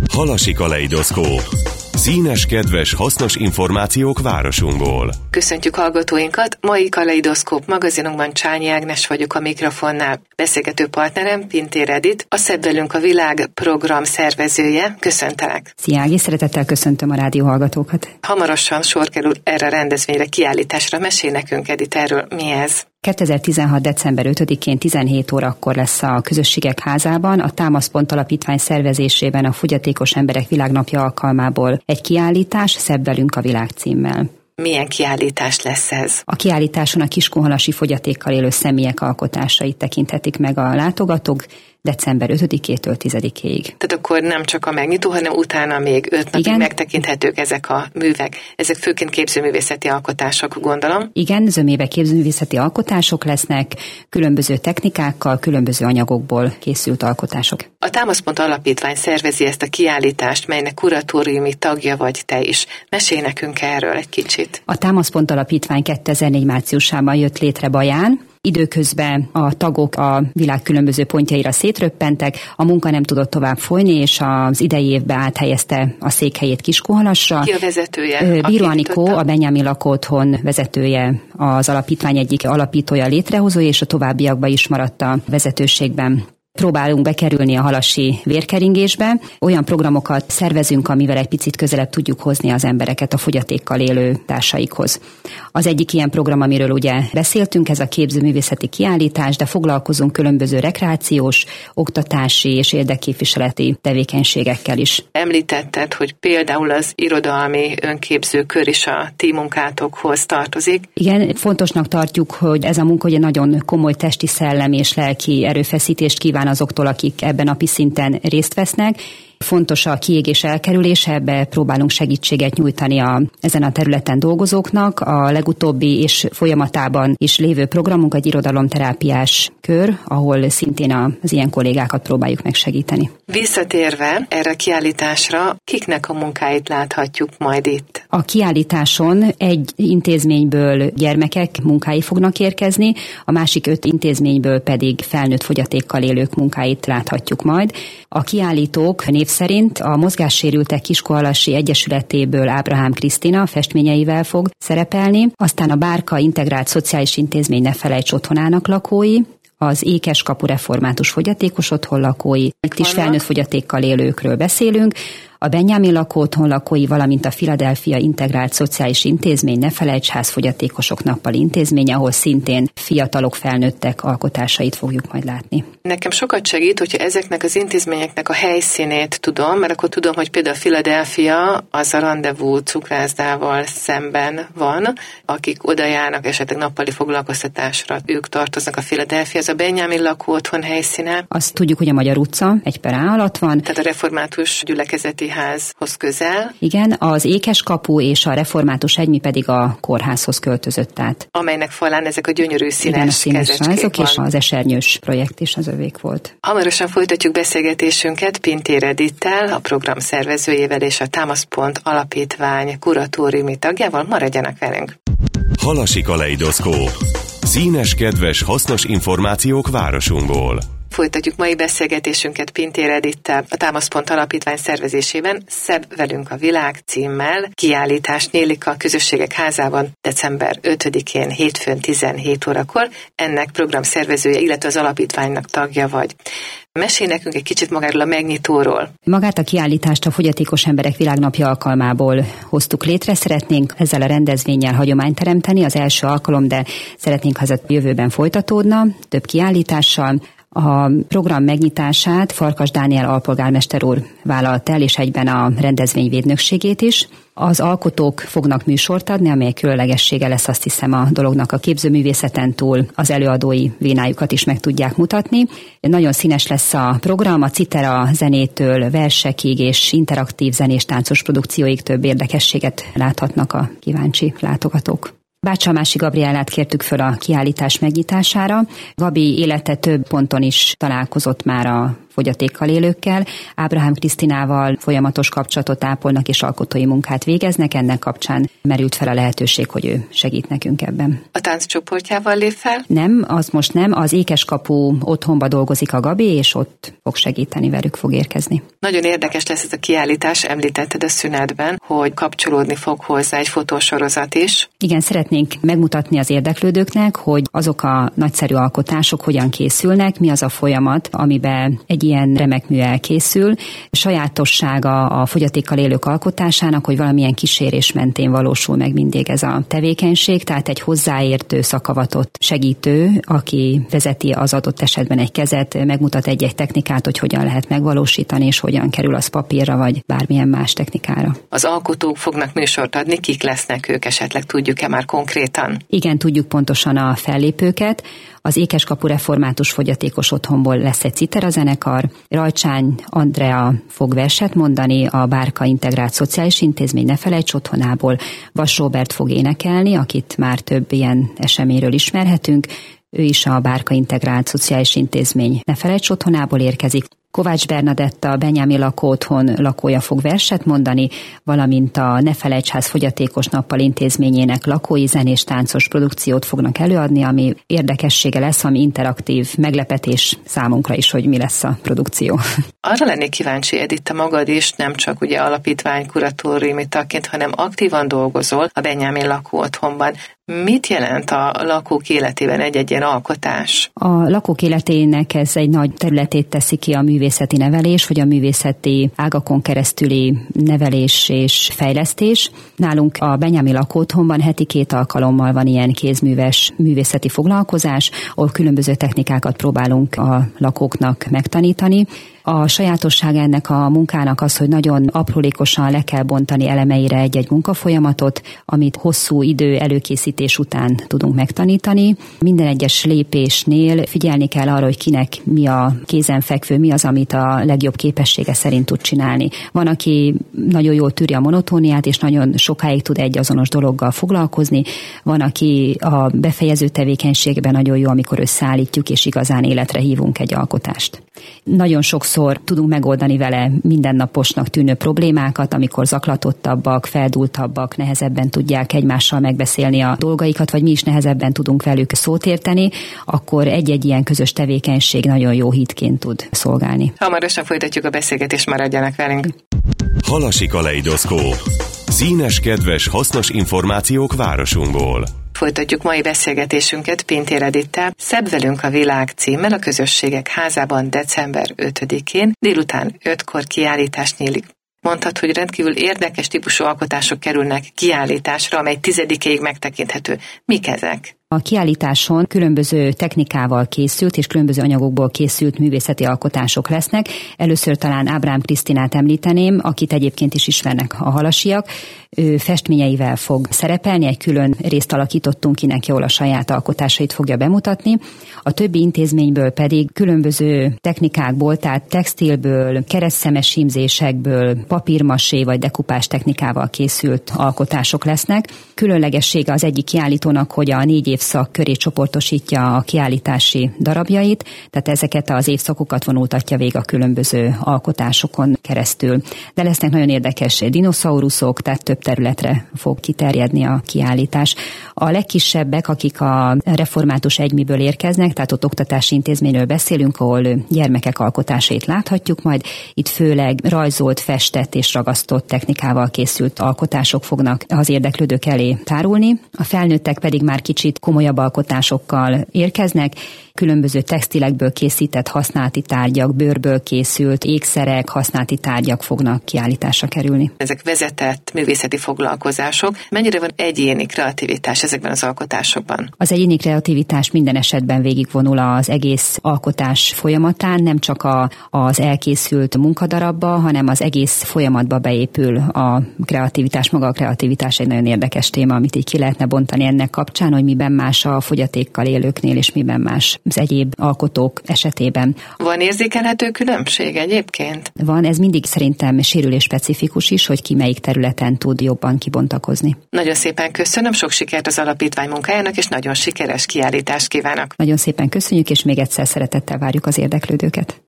Halasi kaleidoszkóp. Színes, kedves, hasznos információk városunkból. Köszöntjük hallgatóinkat! Mai kaleidoszkóp magazinunkban Csányi Ágnes vagyok a mikrofonnál. Beszélgető partnerem Pintér Edit, a Szebb velünk a világ program szervezője. Köszöntelek! Szia Ági, szeretettel köszöntöm a rádió hallgatókat. Hamarosan sor kerül erre a rendezvényre, kiállításra. Mesélj nekünk, Edit, erről mi ez? 2016. december 5-én 17 órakor lesz a Közösségek Házában a Támaszpont Alapítvány szervezésében a Fogyatékos Emberek Világnapja alkalmából egy kiállítás, Szebb velünk a világ címmel. Milyen kiállítás lesz ez? A kiállításon a kiskunhalasi fogyatékkal élő személyek alkotásait tekinthetik meg a látogatók december 5-től 10-ig. Tehát akkor nem csak a megnyitó, hanem utána még 5 napig megtekinthetők ezek a művek. Ezek főként képzőművészeti alkotások, gondolom. Igen, zömébe képzőművészeti alkotások lesznek, különböző technikákkal, különböző anyagokból készült alkotások. A Támaszpont Alapítvány szervezi ezt a kiállítást, melynek kuratóriumi tagja vagy te is. Mesélj nekünk erről egy kicsit. A Támaszpont Alapítvány 2004 márciusában jött létre Baján. Időközben a tagok a világ különböző pontjaira szétröppentek, a munka nem tudott tovább folyni, és az idei évben áthelyezte a székhelyét Kiskunhalasra. Ki a vezetője? Bíró Anikó, a Benjamin lakóotthon vezetője, az alapítvány egyik alapítója, létrehozója, és a továbbiakban is maradt a vezetőségben. Próbálunk bekerülni a halasi vérkeringésbe. Olyan programokat szervezünk, amivel egy picit közelebb tudjuk hozni az embereket a fogyatékkal élő társaikhoz. Az egyik ilyen program, amiről ugye beszéltünk, ez a képzőművészeti kiállítás, de foglalkozunk különböző rekreációs, oktatási és érdekképviseleti tevékenységekkel is. Említetted, hogy például az irodalmi önképző kör is a ti munkátokhoz tartozik. Igen, fontosnak tartjuk, hogy ez a munka ugye nagyon komoly testi, szellemi és lelki erőfeszítést kíván azoktól, akik ebben napi szinten részt vesznek. Fontos a kiégés elkerülése, ebbe próbálunk segítséget nyújtani ezen a területen dolgozóknak. A legutóbbi és folyamatában is lévő programunk egy irodalomterápiás kör, ahol szintén az ilyen kollégákat próbáljuk megsegíteni. Visszatérve erre a kiállításra, kiknek a munkáit láthatjuk majd itt? A kiállításon egy intézményből gyermekek munkái fognak érkezni, a másik 5 intézményből pedig felnőtt fogyatékkal élők munkáit láthatjuk majd. A kiállítók név szerint a Mozgássérültek Kiskunhalasi Egyesületéből Ábrahám Krisztina festményeivel fog szerepelni, aztán a Bárka Integrált Szociális Intézmény Ne Felejts Otthonának lakói, az Ékeskapu Református Fogyatékos Otthon lakói, itt is felnőtt fogyatékkal élőkről beszélünk, a Benjamin lakóotthon lakói, valamint a Philadelphia Integrált Szociális Intézmény Ne Felejts Házfogyatékosok Nappali Intézmény, ahol szintén fiatalok, felnőttek alkotásait fogjuk majd látni. Nekem sokat segít, hogyha ezeknek az intézményeknek a helyszínét tudom, mert akkor tudom, hogy például a Philadelphia az a Rendezvú cukrászdával szemben van, akik oda járnak esetleg nappali foglalkoztatásra, ők tartoznak a Philadelphia, az a Benjamin lakóotthon helyszíne. Azt tudjuk, hogy a Magyar utca 1/A alatt van. Tehát a református gyülekezeti házhoz közel. Igen, az Ékeskapu és a Református Egymi pedig a kórházhoz költözött át. Amelynek falán ezek a gyönyörű színes kezecskék és az esernyős projekt is az övék volt. Hamarosan folytatjuk beszélgetésünket Pintér Edittel, a program szervezőjével és a Támaszpont Alapítvány kuratóriumi tagjával. Maradjanak velünk! Halasi kaleidoszkóp. Színes, kedves, hasznos információk városunkból. Folytatjuk mai beszélgetésünket Pintér Edittel, a Támaszpont Alapítvány szervezésében Szebb velünk a világ címmel kiállítást nyílik a Közösségek Házában december 5-én hétfőn 17 órakor. Ennek program szervezője, illetve az alapítványnak tagja vagy. Mesélj nekünk egy kicsit magáról a megnyitóról. Magát a kiállítást a Fogyatékos Emberek Világnapja alkalmából hoztuk létre. Szeretnénk ezzel a rendezvénnyel hagyományt teremteni, az első alkalom, de szeretnénk, ha ez a jövőben folytatódna, több kiállítással. A program megnyitását Farkas Dániel alpolgármester úr vállalta el, és egyben a rendezvény védnökségét is. Az alkotók fognak műsort adni, amely különlegessége lesz, azt hiszem, a dolognak. A képzőművészeten túl az előadói vénájukat is meg tudják mutatni. Nagyon színes lesz a program, a citera zenétől versekig és interaktív zenés táncos produkcióig több érdekességet láthatnak a kíváncsi látogatók. Bácsalmási Gabriellát kértük föl a kiállítás megnyitására. Gabi élete több ponton is találkozott már a fogyatékkal élőkkel. Ábrahám Krisztinával folyamatos kapcsolatot ápolnak és alkotói munkát végeznek, ennek kapcsán merült fel a lehetőség, hogy ő segít nekünk ebben. A tánccsoportjával lép fel? Nem, az most nem. Az Ékeskapu otthonba dolgozik a Gabi, és ott fog segíteni, velük fog érkezni. Nagyon érdekes lesz ez a kiállítás, említetted a szünetben, hogy kapcsolódni fog hozzá egy fotósorozat is. Igen, szeretnénk megmutatni az érdeklődőknek, hogy azok a nagyszerű alkotások hogyan készülnek, mi az a folyamat, amiben egy ilyen remek mű elkészül. Sajátossága a fogyatékkal élők alkotásának, hogy valamilyen kísérés mentén valósul meg mindig ez a tevékenység, tehát egy hozzáértő, szakavatott segítő, aki vezeti az adott esetben egy kezet, megmutat egy-egy technikát, hogy hogyan lehet megvalósítani, és hogyan kerül az papírra, vagy bármilyen más technikára. Az alkotók fognak műsort adni, kik lesznek ők, esetleg tudjuk-e már konkrétan? Igen, tudjuk pontosan a fellépőket. Az Ékeskapu Református Fogyatékos Otthonból lesz egy citerazenekar, Rajcsány Andrea fog verset mondani, a Bárka Integrált Szociális Intézmény Ne Felejts Otthonából, Vas Róbert fog énekelni, akit már több ilyen eseményről ismerhetünk, ő is a Bárka Integrált Szociális Intézmény Ne Felejts Otthonából érkezik. Kovács Bernadetta, a Benyámi lakóotthon lakója fog verset mondani, valamint a Ne Felejts Ház Fogyatékos Nappal Intézményének lakói zenés táncos produkciót fognak előadni, ami érdekessége lesz, ami interaktív meglepetés számunkra is, hogy mi lesz a produkció. Arra lennék kíváncsi, Editta, magad is nem csak ugye alapítvány kuratóriumi tagként, hanem aktívan dolgozol a Benyámi lakóotthonban. Mit jelent a lakók életében egy-egy ilyen alkotás? A lakók életének ez egy nagy területét teszi ki a művészeti nevelés, vagy a művészeti ágakon keresztüli nevelés és fejlesztés. Nálunk a Benyámi lakóotthonban heti 2 alkalommal van ilyen kézműves művészeti foglalkozás, ahol különböző technikákat próbálunk a lakóknak megtanítani. A sajátosság ennek a munkának az, hogy nagyon aprólékosan le kell bontani elemeire egy-egy munkafolyamatot, amit hosszú idő előkészítés után tudunk megtanítani. Minden egyes lépésnél figyelni kell arra, hogy kinek mi a kézenfekvő, mi az, amit a legjobb képessége szerint tud csinálni. Van, aki nagyon jól tűri a monotóniát, és nagyon sokáig tud egy azonos dologgal foglalkozni. Van, aki a befejező tevékenységben nagyon jó, amikor összeállítjuk, és igazán életre hívunk egy alkotást. Nagyon sokszor tudunk megoldani vele mindennaposnak tűnő problémákat, amikor zaklatottabbak, feldúltabbak, nehezebben tudják egymással megbeszélni a dolgaikat, vagy mi is nehezebben tudunk velük szót érteni, akkor egy-egy ilyen közös tevékenység nagyon jó hitként tud szolgálni. Hamarosan folytatjuk a beszélgetést, maradjanak velünk. Halasi kaleidoszkóp. Színes, kedves, hasznos információk városunkból. Folytatjuk mai beszélgetésünket Pintér Edittel. Szebb velünk a világ címmel a Közösségek Házában december 5-én délután 5-kor kiállítás nyílik. Mondtad, hogy rendkívül érdekes típusú alkotások kerülnek kiállításra, amely 10-ig megtekinthető. Mik ezek? A kiállításon különböző technikával készült és különböző anyagokból készült művészeti alkotások lesznek. Először talán Ábrahám Krisztinát említeném, akit egyébként is ismernek a halasiak. Ő festményeivel fog szerepelni, egy külön részt alakítottunk ki neki, ahol a saját alkotásait fogja bemutatni. A többi intézményből pedig különböző technikákból, tehát textilből, keresztszemes hímzésekből, papírmasé vagy dekupás technikával készült alkotások lesznek. Különlegessége az egyik kiállítónak, hogy a 4 évszak köré csoportosítja a kiállítási darabjait, tehát ezeket az évszakokat vonultatja végig a különböző alkotásokon keresztül. De lesznek nagyon érdekes dinoszauruszok, tehát több területre fog kiterjedni a kiállítás. A legkisebbek, akik a református egymiből érkeznek, tehát ott oktatási intézményről beszélünk, ahol gyermekek alkotásait láthatjuk majd. Itt főleg rajzolt, festett és ragasztott technikával készült alkotások fognak az érdeklődők elé tárulni. A felnőttek pedig már kicsit komolyabb alkotásokkal érkeznek, különböző textilekből készített használati tárgyak, bőrből készült ékszerek, használati tárgyak fognak kiállításra kerülni. Ezek vezetett művészeti foglalkozások. Mennyire van egyéni kreativitás ezekben az alkotásokban? Az egyéni kreativitás minden esetben végigvonul az egész alkotás folyamatán, nem csak az elkészült munkadarabba, hanem az egész folyamatba beépül a kreativitás. Maga a kreativitás egy nagyon érdekes téma, amit így ki lehetne bontani ennek kapcsán, hogy miben más a fogyatékkal élőknél, és miben más az egyéb alkotók esetében. Van érzékelhető különbség egyébként? Van, ez mindig szerintem sérülés specifikus is, hogy ki melyik területen tud jobban kibontakozni. Nagyon szépen köszönöm, sok sikert az alapítvány munkájának, és nagyon sikeres kiállítást kívánok. Nagyon szépen köszönjük, és még egyszer szeretettel várjuk az érdeklődőket.